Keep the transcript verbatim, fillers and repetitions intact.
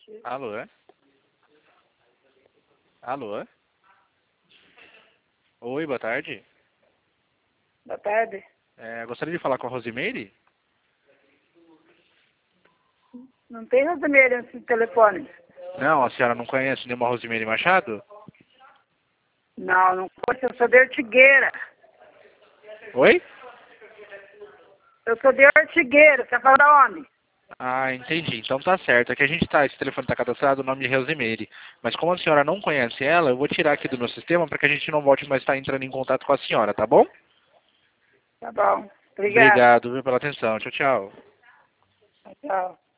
Alô? é? Alô? Oi, boa tarde. Boa tarde. É, gostaria de falar com a Rosimeire? Não tem Rosimeire nesse telefone? Não, a senhora não conhece nenhuma Rosimeire Machado? Não, não conheço. Eu sou de Ortigueira. Oi? Eu sou de Ortigueira. Você fala da onde? Ah, entendi. Então tá certo. É que a gente tá, esse telefone tá cadastrado o nome de Rosimeire. Mas como a senhora não conhece ela, eu vou tirar aqui do meu sistema para que a gente não volte mais estar entrando em contato com a senhora, tá bom? Tá bom. Obrigada. Obrigado, viu, pela atenção. Tchau, tchau. Tchau.